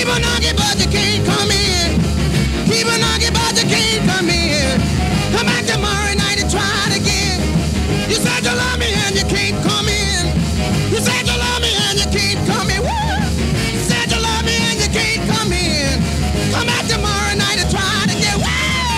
Keep on knocking, but you can't come in. Keep on knocking, but you can't come in. Come back tomorrow night and try it again. You said you love me and you can't come in. You said you love me and you can't come in. Woo! You said you love me and you can't come in. Come back tomorrow night and try it again. Woo!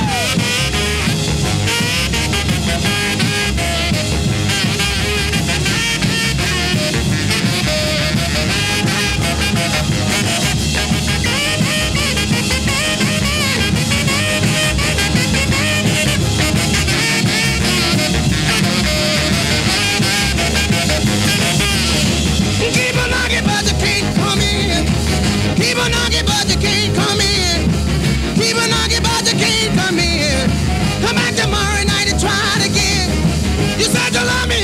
Keep on knocking, but you can't come in. Keep on knocking, but you can't come in. Keep on knocking, but you can't come in. Come back tomorrow night and try it again. You said you love me